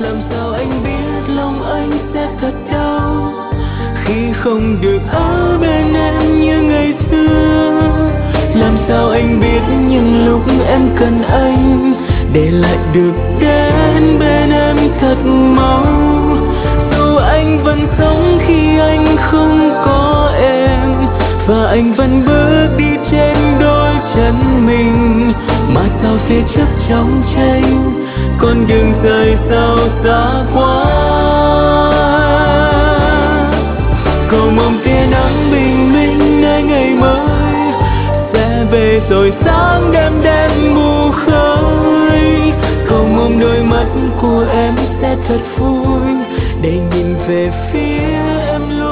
Làm sao anh biết lòng anh sẽ thật đau khi không được ở bên em như ngày xưa. Làm sao anh biết những lúc em cần anh để lại được đến bên em thật mau. Dù anh vẫn sống khi anh không có em, và anh vẫn bước đi trên đôi chân mình, mà sao phía trước trong tranh con đường dài sao xa quá. Cầu mong tia nắng bình minh nơi ngày mới sẽ về rồi sáng đêm đen mù khơi. Cầu mong đôi mắt của em sẽ thật vui để nhìn về phía em luôn.